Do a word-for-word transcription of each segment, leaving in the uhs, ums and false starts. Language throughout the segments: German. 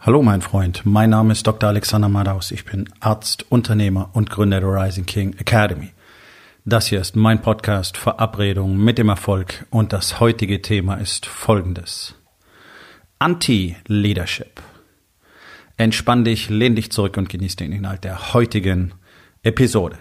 Hallo mein Freund, mein Name ist Doktor Alexander Madaus. Ich bin Arzt, Unternehmer und Gründer der Rising King Academy. Das hier ist mein Podcast Verabredung mit dem Erfolg und das heutige Thema ist folgendes. Anti-Leadership. Entspann dich, lehn dich zurück und genieß den Inhalt der heutigen Episode.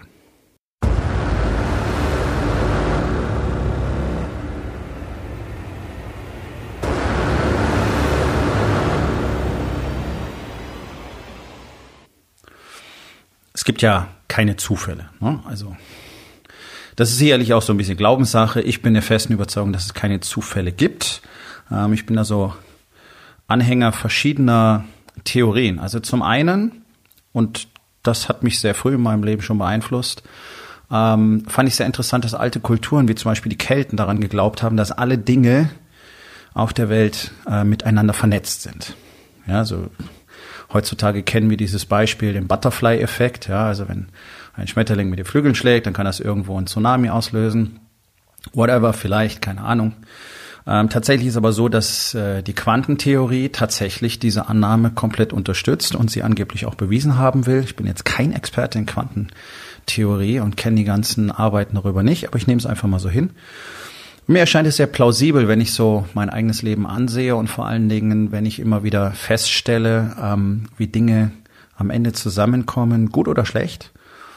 Es gibt ja keine Zufälle, ne? Also das ist sicherlich auch so ein bisschen Glaubenssache. Ich bin der festen Überzeugung, dass es keine Zufälle gibt. Ähm, ich bin da so Anhänger verschiedener Theorien. Also zum einen, und das hat mich sehr früh in meinem Leben schon beeinflusst, ähm, fand ich sehr interessant, dass alte Kulturen, wie zum Beispiel die Kelten, daran geglaubt haben, dass alle Dinge auf der Welt äh, miteinander vernetzt sind. Ja, so heutzutage kennen wir dieses Beispiel, den Butterfly-Effekt. Ja, also wenn ein Schmetterling mit den Flügeln schlägt, dann kann das irgendwo einen Tsunami auslösen. Whatever, vielleicht, keine Ahnung. Ähm, tatsächlich ist aber so, dass äh, die Quantentheorie tatsächlich diese Annahme komplett unterstützt und sie angeblich auch bewiesen haben will. Ich bin jetzt kein Experte in Quantentheorie und kenne die ganzen Arbeiten darüber nicht, aber ich nehme es einfach mal so hin. Mir erscheint es sehr plausibel, wenn ich so mein eigenes Leben ansehe und vor allen Dingen, wenn ich immer wieder feststelle, ähm, wie Dinge am Ende zusammenkommen, gut oder schlecht.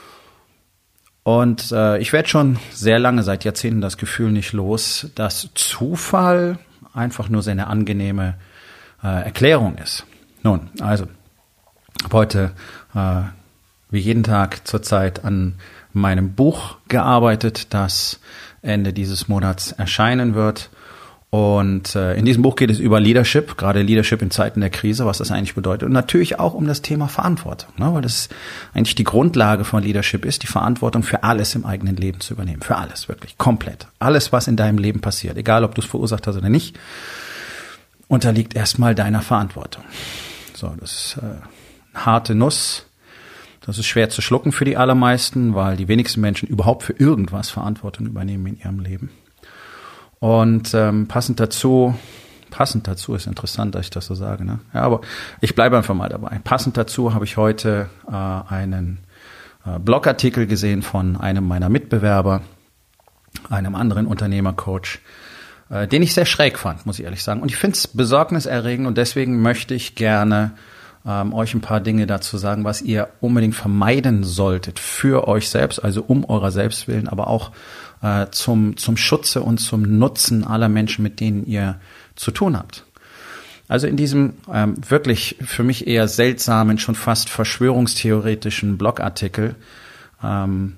Und äh, ich werde schon sehr lange, seit Jahrzehnten, das Gefühl nicht los, dass Zufall einfach nur seine angenehme äh, Erklärung ist. Nun, also, ich habe heute äh, wie jeden Tag zurzeit an meinem Buch gearbeitet, das Ende dieses Monats erscheinen wird. Und äh, in diesem Buch geht es über Leadership, gerade Leadership in Zeiten der Krise, was das eigentlich bedeutet. Und natürlich auch um das Thema Verantwortung, ne? Weil das eigentlich die Grundlage von Leadership ist, die Verantwortung für alles im eigenen Leben zu übernehmen. Für alles, wirklich, komplett. Alles, was in deinem Leben passiert, egal ob du es verursacht hast oder nicht, unterliegt erstmal deiner Verantwortung. So, das ist äh, eine harte Nuss. Das ist schwer zu schlucken für die allermeisten, weil die wenigsten Menschen überhaupt für irgendwas Verantwortung übernehmen in ihrem Leben. Und ähm, passend dazu, passend dazu ist interessant, dass ich das so sage, ne? Ja, aber ich bleibe einfach mal dabei. Passend dazu habe ich heute äh, einen äh, Blogartikel gesehen von einem meiner Mitbewerber, einem anderen Unternehmercoach, äh, den ich sehr schräg fand, muss ich ehrlich sagen. Und ich finde es besorgniserregend und deswegen möchte ich gerne Ähm, euch ein paar Dinge dazu sagen, was ihr unbedingt vermeiden solltet für euch selbst, also um eurer selbst willen, aber auch äh, zum, zum Schutze und zum Nutzen aller Menschen, mit denen ihr zu tun habt. Also in diesem ähm, wirklich für mich eher seltsamen, schon fast verschwörungstheoretischen Blogartikel ähm,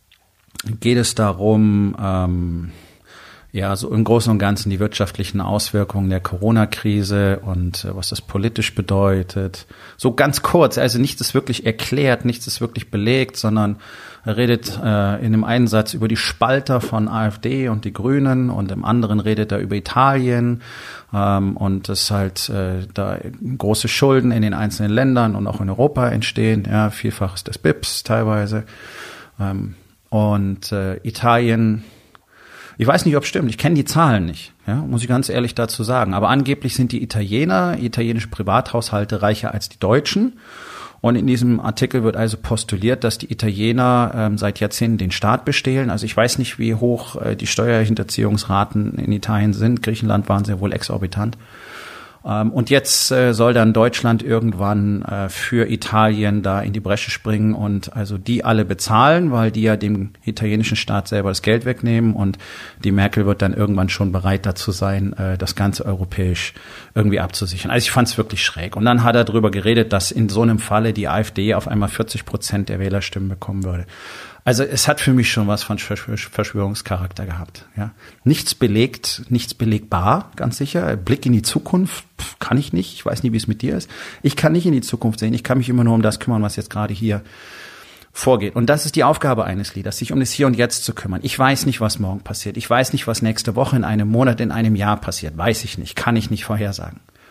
geht es darum, ähm, ja, so im Großen und Ganzen die wirtschaftlichen Auswirkungen der Corona-Krise und äh, was das politisch bedeutet. So ganz kurz, also nichts ist wirklich erklärt, nichts ist wirklich belegt, sondern er redet äh, in dem einen Satz über die Spalter von AfD und die Grünen und im anderen redet er über Italien ähm, und dass halt äh, da große Schulden in den einzelnen Ländern und auch in Europa entstehen, ja, Vielfaches des B I P S teilweise. Ähm, und äh, Italien, ich weiß nicht, ob es stimmt. Ich kenne die Zahlen nicht, ja, muss ich ganz ehrlich dazu sagen. Aber angeblich sind die Italiener, italienische Privathaushalte, reicher als die Deutschen. Und in diesem Artikel wird also postuliert, dass die Italiener ähm, seit Jahrzehnten den Staat bestehlen. Also ich weiß nicht, wie hoch äh, die Steuerhinterziehungsraten in Italien sind. Griechenland waren sehr wohl exorbitant. Ähm, und jetzt äh, soll dann Deutschland irgendwann äh, für Italien da in die Bresche springen und also die alle bezahlen, weil die ja dem italienischen Staat selber das Geld wegnehmen und die Merkel wird dann irgendwann schon bereit dazu sein, äh, das Ganze europäisch irgendwie abzusichern. Also ich fand es wirklich schräg. Und dann hat er darüber geredet, dass in so einem Falle die AfD auf einmal vierzig Prozent der Wählerstimmen bekommen würde. Also es hat für mich schon was von Verschwörungscharakter gehabt. Ja, nichts belegt, nichts belegbar, ganz sicher. Blick in die Zukunft pff, kann ich nicht. Ich weiß nicht, wie es mit dir ist. Ich kann nicht in die Zukunft sehen. Ich kann mich immer nur um das kümmern, was jetzt gerade hier vorgeht. Und das ist die Aufgabe eines Leaders, sich um das Hier und Jetzt zu kümmern. Ich weiß nicht, was morgen passiert. Ich weiß nicht, was nächste Woche, in einem Monat, in einem Jahr passiert. Weiß ich nicht. Kann ich nicht vorhersagen.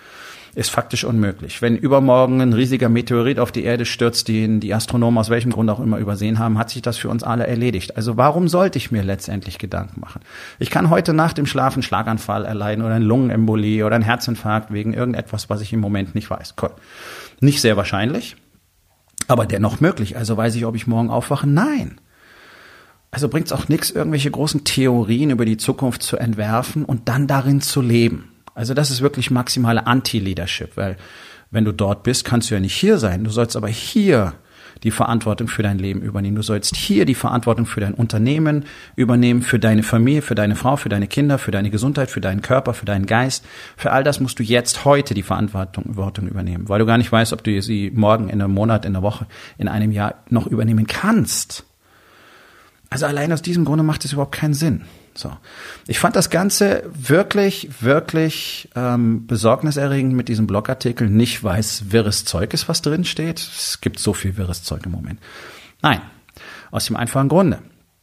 ist faktisch unmöglich. Wenn übermorgen ein riesiger Meteorit auf die Erde stürzt, den die Astronomen aus welchem Grund auch immer übersehen haben, hat sich das für uns alle erledigt. Also warum sollte ich mir letztendlich Gedanken machen? Ich kann heute nach dem Schlaf einen Schlaganfall erleiden oder eine Lungenembolie oder einen Herzinfarkt wegen irgendetwas, was ich im Moment nicht weiß. Nicht sehr wahrscheinlich, aber dennoch möglich. Also weiß ich, ob ich morgen aufwache? Nein. Also bringt es auch nichts, irgendwelche großen Theorien über die Zukunft zu entwerfen und dann darin zu leben. Also das ist wirklich maximale Anti-Leadership, weil wenn du dort bist, kannst du ja nicht hier sein. Du sollst aber hier die Verantwortung für dein Leben übernehmen. Du sollst hier die Verantwortung für dein Unternehmen übernehmen, für deine Familie, für deine Frau, für deine Kinder, für deine Gesundheit, für deinen Körper, für deinen Geist. Für all das musst du jetzt heute die Verantwortung übernehmen, weil du gar nicht weißt, ob du sie morgen, in einem Monat, in einer Woche, in einem Jahr noch übernehmen kannst. Also allein aus diesem Grunde macht es überhaupt keinen Sinn. So, ich fand das Ganze wirklich, wirklich ähm, besorgniserregend mit diesem Blogartikel. Nicht, weil es wirres Zeug ist, was drin steht. Es gibt so viel wirres Zeug im Moment. Nein, aus dem einfachen Grunde.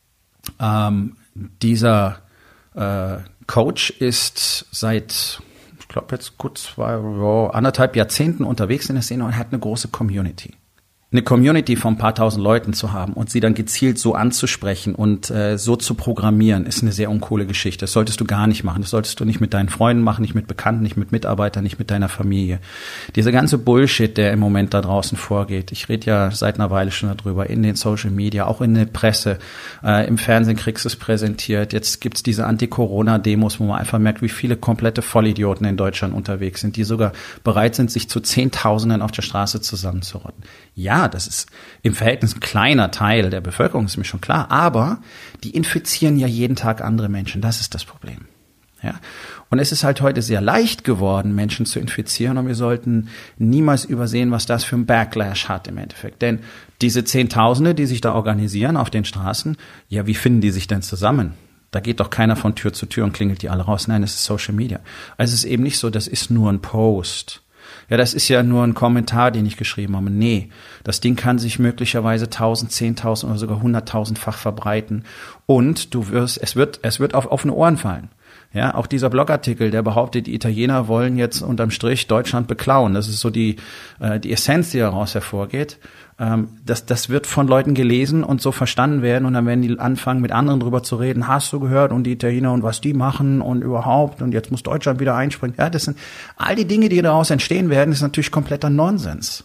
Ähm, dieser äh, Coach ist seit, ich glaube jetzt gut zwei, oh, anderthalb Jahrzehnten unterwegs in der Szene und hat eine große Community. Eine Community von ein paar tausend Leuten zu haben und sie dann gezielt so anzusprechen und äh, so zu programmieren, ist eine sehr uncoole Geschichte. Das solltest du gar nicht machen. Das solltest du nicht mit deinen Freunden machen, nicht mit Bekannten, nicht mit Mitarbeitern, nicht mit deiner Familie. Dieser ganze Bullshit, der im Moment da draußen vorgeht. Ich rede ja seit einer Weile schon darüber, in den Social Media, auch in der Presse. Äh, im Fernsehen kriegst du es präsentiert. Jetzt gibt's diese Anti-Corona-Demos, wo man einfach merkt, wie viele komplette Vollidioten in Deutschland unterwegs sind, die sogar bereit sind, sich zu Zehntausenden auf der Straße zusammenzurotten. Ja, das ist im Verhältnis ein kleiner Teil der Bevölkerung, ist mir schon klar, aber die infizieren ja jeden Tag andere Menschen, das ist das Problem. Ja. Und es ist halt heute sehr leicht geworden, Menschen zu infizieren und wir sollten niemals übersehen, was das für ein Backlash hat im Endeffekt. Denn diese Zehntausende, die sich da organisieren auf den Straßen, ja, wie finden die sich denn zusammen? Da geht doch keiner von Tür zu Tür und klingelt die alle raus. Nein, es ist Social Media. Also es ist eben nicht so, das ist nur ein Post. Ja, das ist ja nur ein Kommentar, den ich geschrieben habe. Nee, das Ding kann sich möglicherweise tausend, zehntausend oder sogar hunderttausendfach verbreiten. Und du wirst, es wird, es wird auf offene Ohren fallen. Ja, auch dieser Blogartikel, der behauptet, die Italiener wollen jetzt unterm Strich Deutschland beklauen. Das ist so die, äh, die Essenz, die daraus hervorgeht. Ähm, das, das wird von Leuten gelesen und so verstanden werden und dann werden die anfangen, mit anderen drüber zu reden. Hast du gehört? Und die Italiener und was die machen und überhaupt und jetzt muss Deutschland wieder einspringen. Ja, das sind all die Dinge, die daraus entstehen werden, ist natürlich kompletter Nonsens.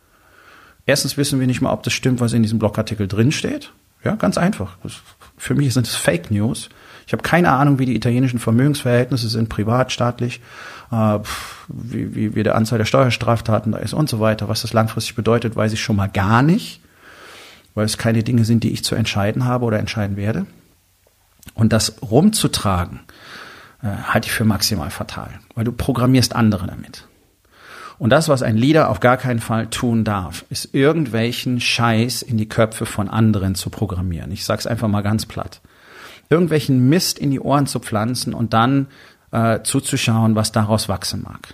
Erstens wissen wir nicht mal, ob das stimmt, was in diesem Blogartikel drin steht. Ja, ganz einfach. Das, für mich sind es Fake News. Ich habe keine Ahnung, wie die italienischen Vermögensverhältnisse sind, privat, staatlich, äh, wie, wie, wie der Anzahl der Steuerstraftaten da ist und so weiter. Was das langfristig bedeutet, weiß ich schon mal gar nicht, weil es keine Dinge sind, die ich zu entscheiden habe oder entscheiden werde. Und das rumzutragen, äh, halte ich für maximal fatal, weil du programmierst andere damit. Und das, was ein Leader auf gar keinen Fall tun darf, ist irgendwelchen Scheiß in die Köpfe von anderen zu programmieren. Ich sag's einfach mal ganz platt. Irgendwelchen Mist in die Ohren zu pflanzen und dann äh, zuzuschauen, was daraus wachsen mag.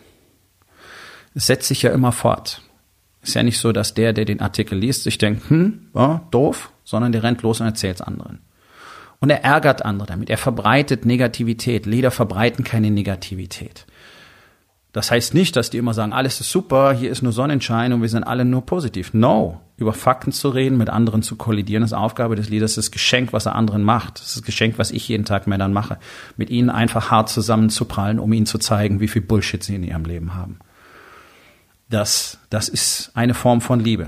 Es setzt sich ja immer fort. Ist ja nicht so, dass der, der den Artikel liest, sich denkt, hm, ja, doof, sondern der rennt los und erzählt es anderen. Und er ärgert andere damit. Er verbreitet Negativität. Leader verbreiten keine Negativität. Das heißt nicht, dass die immer sagen, alles ist super, hier ist nur Sonnenschein und wir sind alle nur positiv. No. Über Fakten zu reden, mit anderen zu kollidieren, ist Aufgabe des Leaders, das Geschenk, was er anderen macht. Das ist das Geschenk, was ich jeden Tag Männern mache. Mit ihnen einfach hart zusammenzuprallen, um ihnen zu zeigen, wie viel Bullshit sie in ihrem Leben haben. Das, das ist eine Form von Liebe.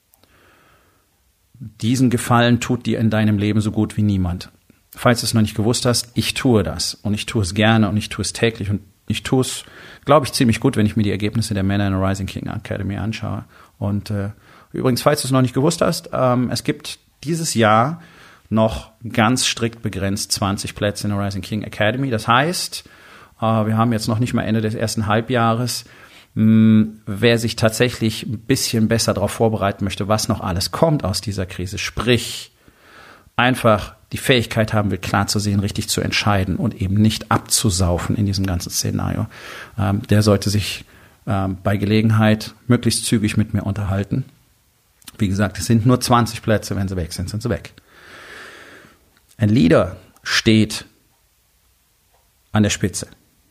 Diesen Gefallen tut dir in deinem Leben so gut wie niemand. Falls du es noch nicht gewusst hast, ich tue das. Und ich tue es gerne und ich tue es täglich und ich tue es, glaube ich, ziemlich gut, wenn ich mir die Ergebnisse der Männer in der Rising King Academy anschaue. Und äh, übrigens, falls du es noch nicht gewusst hast, ähm, es gibt dieses Jahr noch ganz strikt begrenzt zwanzig Plätze in der Rising King Academy. Das heißt, äh, wir haben jetzt noch nicht mal Ende des ersten Halbjahres. Mh, wer sich tatsächlich ein bisschen besser darauf vorbereiten möchte, was noch alles kommt aus dieser Krise, sprich einfach die Fähigkeit haben will, klar zu sehen, richtig zu entscheiden und eben nicht abzusaufen in diesem ganzen Szenario, ähm, der sollte sich ähm, bei Gelegenheit möglichst zügig mit mir unterhalten. Wie gesagt, es sind nur zwanzig Plätze, wenn sie weg sind, sind sie weg. Ein Leader steht an der Spitze.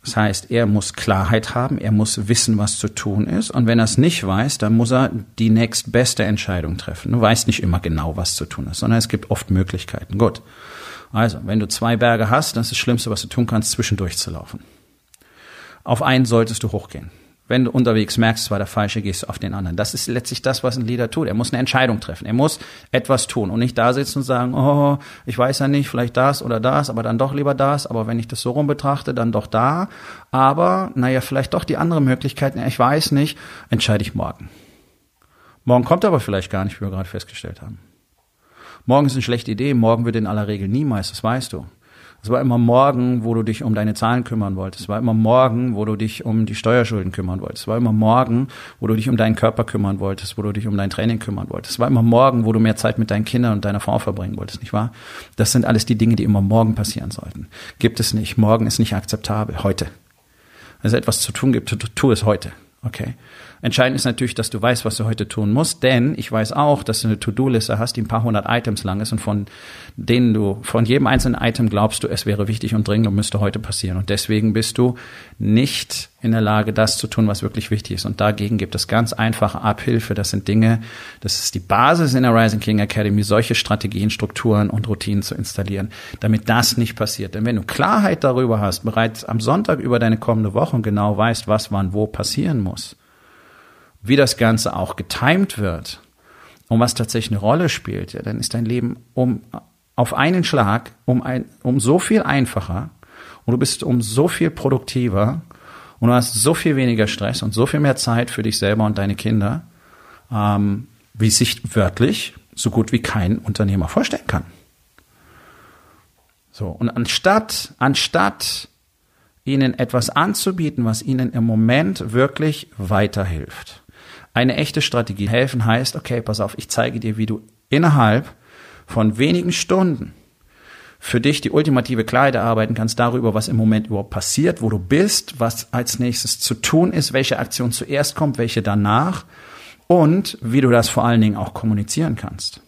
Das heißt, er muss Klarheit haben, er muss wissen, was zu tun ist. Und wenn er es nicht weiß, dann muss er die nächstbeste Entscheidung treffen. Du weißt nicht immer genau, was zu tun ist, sondern es gibt oft Möglichkeiten. Gut. Also, wenn du zwei Berge hast, dann ist das Schlimmste, was du tun kannst, zwischendurch zu laufen. Auf einen solltest du hochgehen. Wenn du unterwegs merkst, es war der falsche, gehst du auf den anderen. Das ist letztlich das, was ein Leader tut. Er muss eine Entscheidung treffen. Er muss etwas tun und nicht da sitzen und sagen, oh, ich weiß ja nicht, vielleicht das oder das, aber dann doch lieber das. Aber wenn ich das so rum betrachte, dann doch da. Aber, naja, vielleicht doch die andere Möglichkeit. Ich weiß nicht, entscheide ich morgen. Morgen kommt aber vielleicht gar nicht, wie wir gerade festgestellt haben. Morgen ist eine schlechte Idee. Morgen wird in aller Regel niemals, das weißt du. Es war immer morgen, wo du dich um deine Zahlen kümmern wolltest. Es war immer morgen, wo du dich um die Steuerschulden kümmern wolltest. Es war immer morgen, wo du dich um deinen Körper kümmern wolltest, wo du dich um dein Training kümmern wolltest. Es war immer morgen, wo du mehr Zeit mit deinen Kindern und deiner Frau verbringen wolltest, nicht wahr? Das sind alles die Dinge, die immer morgen passieren sollten. Gibt es nicht. Morgen ist nicht akzeptabel. Heute. Wenn es etwas zu tun gibt, tu, tu es heute. Okay. Entscheidend ist natürlich, dass du weißt, was du heute tun musst, denn ich weiß auch, dass du eine To-Do-Liste hast, die ein paar hundert Items lang ist und von denen du, von jedem einzelnen Item glaubst du, es wäre wichtig und dringend und müsste heute passieren. Und deswegen bist du nicht in der Lage, das zu tun, was wirklich wichtig ist. Und dagegen gibt es ganz einfache Abhilfe. Das sind Dinge, das ist die Basis in der Rising King Academy, solche Strategien, Strukturen und Routinen zu installieren, damit das nicht passiert. Denn wenn du Klarheit darüber hast, bereits am Sonntag über deine kommende Woche und genau weißt, was wann wo passieren muss, wie das Ganze auch getimed wird und was tatsächlich eine Rolle spielt, ja, dann ist dein Leben um auf einen Schlag um ein um so viel einfacher und du bist um so viel produktiver und du hast so viel weniger Stress und so viel mehr Zeit für dich selber und deine Kinder, ähm, wie es sich wörtlich so gut wie kein Unternehmer vorstellen kann. So, und anstatt anstatt ihnen etwas anzubieten, was ihnen im Moment wirklich weiterhilft. Eine echte Strategie helfen heißt, okay, pass auf, ich zeige dir, wie du innerhalb von wenigen Stunden für dich die ultimative Klarheit erarbeiten kannst darüber, was im Moment überhaupt passiert, wo du bist, was als nächstes zu tun ist, welche Aktion zuerst kommt, welche danach und wie du das vor allen Dingen auch kommunizieren kannst.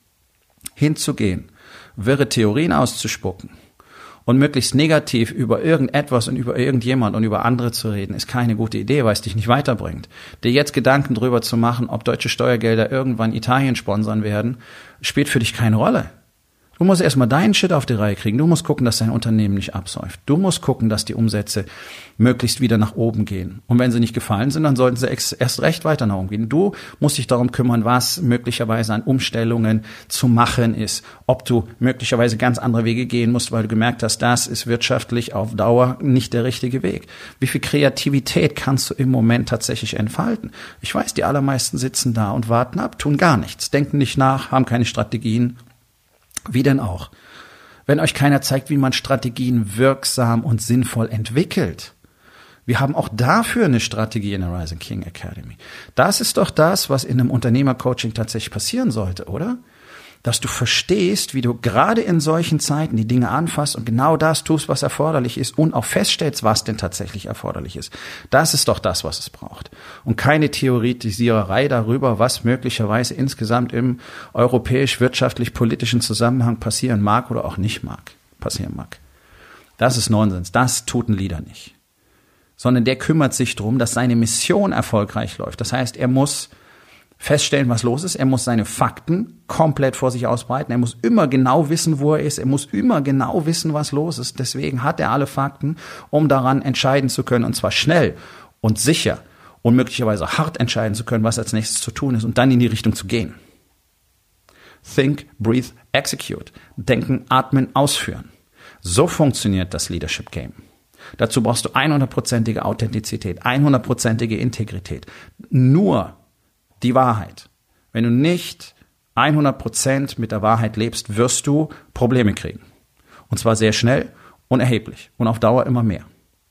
Hinzugehen, wirre Theorien auszuspucken und möglichst negativ über irgendetwas und über irgendjemand und über andere zu reden, ist keine gute Idee, weil es dich nicht weiterbringt. Dir jetzt Gedanken drüber zu machen, ob deutsche Steuergelder irgendwann Italien sponsern werden, spielt für dich keine Rolle. Du musst erstmal deinen Shit auf die Reihe kriegen. Du musst gucken, dass dein Unternehmen nicht absäuft. Du musst gucken, dass die Umsätze möglichst wieder nach oben gehen. Und wenn sie nicht gefallen sind, dann sollten sie erst recht weiter nach oben gehen. Du musst dich darum kümmern, was möglicherweise an Umstellungen zu machen ist. Ob du möglicherweise ganz andere Wege gehen musst, weil du gemerkt hast, das ist wirtschaftlich auf Dauer nicht der richtige Weg. Wie viel Kreativität kannst du im Moment tatsächlich entfalten? Ich weiß, die allermeisten sitzen da und warten ab, tun gar nichts, denken nicht nach, haben keine Strategien. Wie denn auch? Wenn euch keiner zeigt, wie man Strategien wirksam und sinnvoll entwickelt. Wir haben auch dafür eine Strategie in der Rising King Academy. Das ist doch das, was in einem Unternehmercoaching tatsächlich passieren sollte, oder? Dass du verstehst, wie du gerade in solchen Zeiten die Dinge anfasst und genau das tust, was erforderlich ist und auch feststellst, was denn tatsächlich erforderlich ist. Das ist doch das, was es braucht. Und keine Theoretisiererei darüber, was möglicherweise insgesamt im europäisch-wirtschaftlich-politischen Zusammenhang passieren mag oder auch nicht mag, passieren mag. Das ist Nonsens. Das tut ein Leader nicht. Sondern der kümmert sich darum, dass seine Mission erfolgreich läuft. Das heißt, er muss feststellen, was los ist. Er muss seine Fakten komplett vor sich ausbreiten. Er muss immer genau wissen, wo er ist. Er muss immer genau wissen, was los ist. Deswegen hat er alle Fakten, um daran entscheiden zu können. Und zwar schnell und sicher und möglicherweise hart entscheiden zu können, was als nächstes zu tun ist und dann in die Richtung zu gehen. Think, breathe, execute. Denken, atmen, ausführen. So funktioniert das Leadership Game. Dazu brauchst du hundertprozentige Authentizität, hundertprozentige Integrität. Nur die Wahrheit. Wenn du nicht hundert Prozent mit der Wahrheit lebst, wirst du Probleme kriegen. Und zwar sehr schnell und erheblich und auf Dauer immer mehr.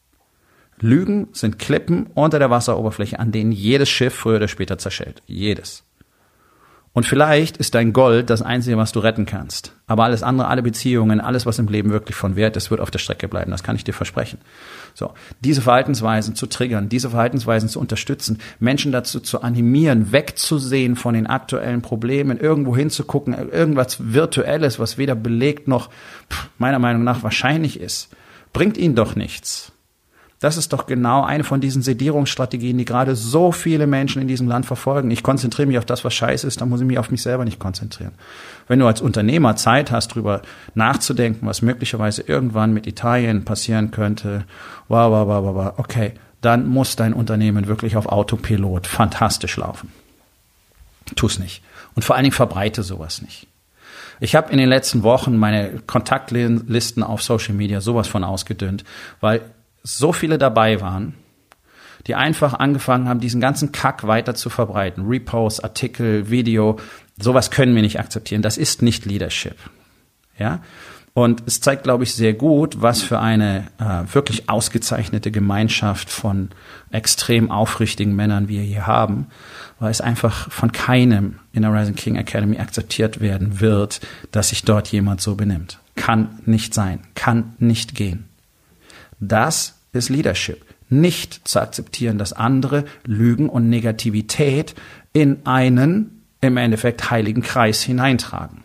Lügen sind Klippen unter der Wasseroberfläche, an denen jedes Schiff früher oder später zerschellt. Jedes. Und vielleicht ist dein Gold das Einzige, was du retten kannst. Aber alles andere, alle Beziehungen, alles, was im Leben wirklich von Wert ist, wird auf der Strecke bleiben. Das kann ich dir versprechen. So, diese Verhaltensweisen zu triggern, diese Verhaltensweisen zu unterstützen, Menschen dazu zu animieren, wegzusehen von den aktuellen Problemen, irgendwo hinzugucken, irgendwas Virtuelles, was weder belegt noch meiner Meinung nach wahrscheinlich ist, bringt ihnen doch nichts. Das ist doch genau eine von diesen Sedierungsstrategien, die gerade so viele Menschen in diesem Land verfolgen. Ich konzentriere mich auf das, was scheiße ist, dann muss ich mich auf mich selber nicht konzentrieren. Wenn du als Unternehmer Zeit hast, darüber nachzudenken, was möglicherweise irgendwann mit Italien passieren könnte, wow, wow, wow, wow, okay, dann muss dein Unternehmen wirklich auf Autopilot fantastisch laufen. Tu's nicht. Und vor allen Dingen verbreite sowas nicht. Ich habe in den letzten Wochen meine Kontaktlisten auf Social Media sowas von ausgedünnt, weil so viele dabei waren, die einfach angefangen haben, diesen ganzen Kack weiter zu verbreiten. Reposts, Artikel, Video, sowas können wir nicht akzeptieren. Das ist nicht Leadership. Ja? Und es zeigt, glaube ich, sehr gut, was für eine äh, wirklich ausgezeichnete Gemeinschaft von extrem aufrichtigen Männern wir hier haben, weil es einfach von keinem in der Rising King Academy akzeptiert werden wird, dass sich dort jemand so benimmt. Kann nicht sein, kann nicht gehen. Das ist Leadership. Nicht zu akzeptieren, dass andere Lügen und Negativität in einen, im Endeffekt, heiligen Kreis hineintragen.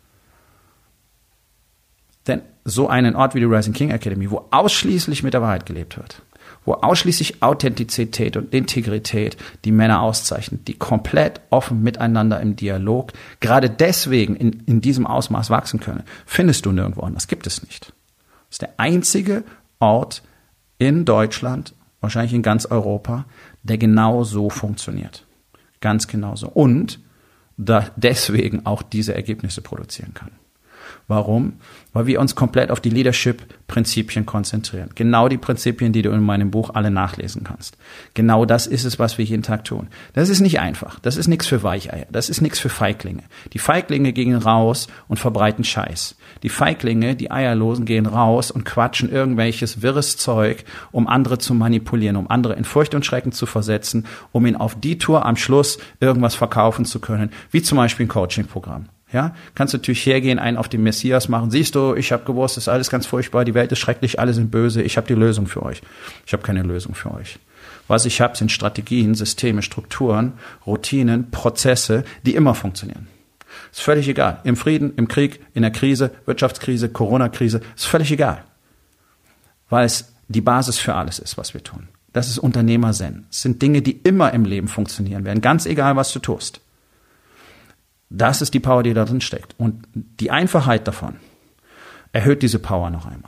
Denn so einen Ort wie die Rising King Academy, wo ausschließlich mit der Wahrheit gelebt wird, wo ausschließlich Authentizität und Integrität die Männer auszeichnet, die komplett offen miteinander im Dialog, gerade deswegen in, in diesem Ausmaß wachsen können, findest du nirgendwo anders. Gibt es nicht. Das ist der einzige Ort in Deutschland, wahrscheinlich in ganz Europa, der genau so funktioniert. Ganz genau so. Und da deswegen auch diese Ergebnisse produzieren kann. Warum? Weil wir uns komplett auf die Leadership-Prinzipien konzentrieren. Genau die Prinzipien, die du in meinem Buch alle nachlesen kannst. Genau das ist es, was wir jeden Tag tun. Das ist nicht einfach. Das ist nichts für Weicheier. Das ist nichts für Feiglinge. Die Feiglinge gehen raus und verbreiten Scheiß. Die Feiglinge, die Eierlosen, gehen raus und quatschen irgendwelches wirres Zeug, um andere zu manipulieren, um andere in Furcht und Schrecken zu versetzen, um ihnen auf die Tour am Schluss irgendwas verkaufen zu können, wie zum Beispiel ein Coaching-Programm. Ja, kannst natürlich hergehen, einen auf den Messias machen. Siehst du, ich habe gewusst, es ist alles ganz furchtbar, die Welt ist schrecklich, alle sind böse, ich habe die Lösung für euch. Ich habe keine Lösung für euch. Was ich habe, sind Strategien, Systeme, Strukturen, Routinen, Prozesse, die immer funktionieren. Ist völlig egal. Im Frieden, im Krieg, in der Krise, Wirtschaftskrise, Corona-Krise, ist völlig egal. Weil es die Basis für alles ist, was wir tun. Das ist Unternehmer-Zen. Es sind Dinge, die immer im Leben funktionieren werden, ganz egal, was du tust. Das ist die Power, die da drin steckt. Und die Einfachheit davon erhöht diese Power noch einmal.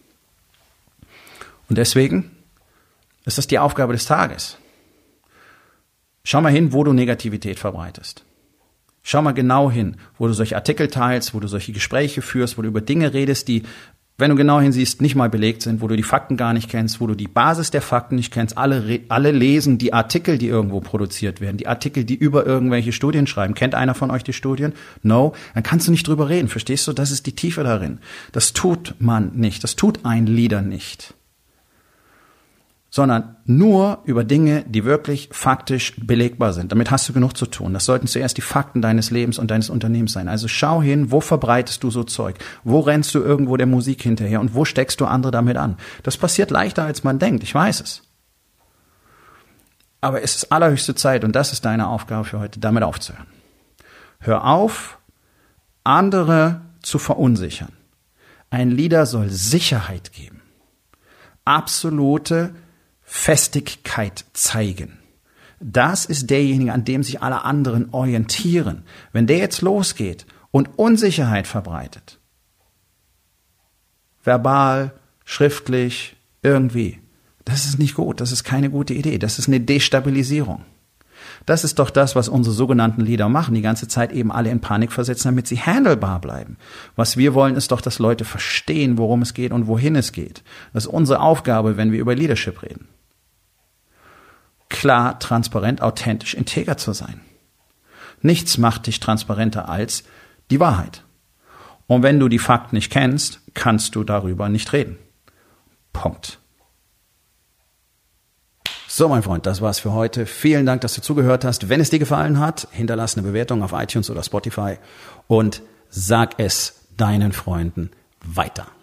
Und deswegen ist das die Aufgabe des Tages. Schau mal hin, wo du Negativität verbreitest. Schau mal genau hin, wo du solche Artikel teilst, wo du solche Gespräche führst, wo du über Dinge redest, die, wenn du genau hinsiehst, nicht mal belegt sind, wo du die Fakten gar nicht kennst, wo du die Basis der Fakten nicht kennst. Alle, alle lesen die Artikel, die irgendwo produziert werden, die Artikel, die über irgendwelche Studien schreiben. Kennt einer von euch die Studien? No? Dann kannst du nicht drüber reden. Verstehst du? Das ist die Tiefe darin. Das tut man nicht. Das tut ein Leader nicht. Sondern nur über Dinge, die wirklich faktisch belegbar sind. Damit hast du genug zu tun. Das sollten zuerst die Fakten deines Lebens und deines Unternehmens sein. Also schau hin, wo verbreitest du so Zeug? Wo rennst du irgendwo der Musik hinterher? Und wo steckst du andere damit an? Das passiert leichter, als man denkt. Ich weiß es. Aber es ist allerhöchste Zeit, und das ist deine Aufgabe für heute, damit aufzuhören. Hör auf, andere zu verunsichern. Ein Leader soll Sicherheit geben. Absolute Festigkeit zeigen. Das ist derjenige, an dem sich alle anderen orientieren. Wenn der jetzt losgeht und Unsicherheit verbreitet, verbal, schriftlich, irgendwie, das ist nicht gut, das ist keine gute Idee, das ist eine Destabilisierung. Das ist doch das, was unsere sogenannten Leader machen, die ganze Zeit eben alle in Panik versetzen, damit sie handelbar bleiben. Was wir wollen, ist doch, dass Leute verstehen, worum es geht und wohin es geht. Das ist unsere Aufgabe, wenn wir über Leadership reden. Klar, transparent, authentisch, integer zu sein. Nichts macht dich transparenter als die Wahrheit. Und wenn du die Fakten nicht kennst, kannst du darüber nicht reden. Punkt. So, mein Freund, das war's für heute. Vielen Dank, dass du zugehört hast. Wenn es dir gefallen hat, hinterlass eine Bewertung auf iTunes oder Spotify und sag es deinen Freunden weiter.